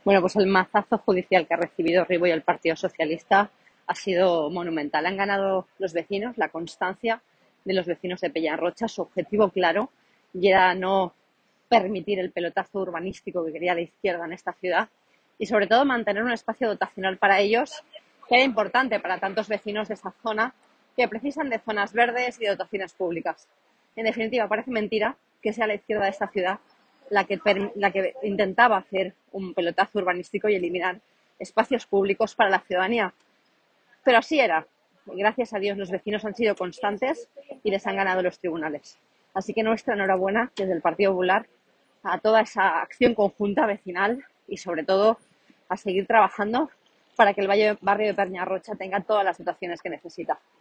Bueno, pues el mazazo judicial que ha recibido Ribó y el Partido Socialista ha sido monumental. Han ganado los vecinos, la constancia de los vecinos de Peñarrocha. Su objetivo claro y era no permitir el pelotazo urbanístico que quería la izquierda en esta ciudad y sobre todo mantener un espacio dotacional para ellos que era importante para tantos vecinos de esa zona que precisan de zonas verdes y de dotaciones públicas. En definitiva, parece mentira que sea la izquierda de esta ciudad la que intentaba hacer un pelotazo urbanístico y eliminar espacios públicos para la ciudadanía. Pero así era. Gracias a Dios los vecinos han sido constantes y les han ganado los tribunales. Así que nuestra enhorabuena desde el Partido Popular a toda esa acción conjunta vecinal y sobre todo a seguir trabajando para que el barrio de Peñarrocha tenga todas las dotaciones que necesita.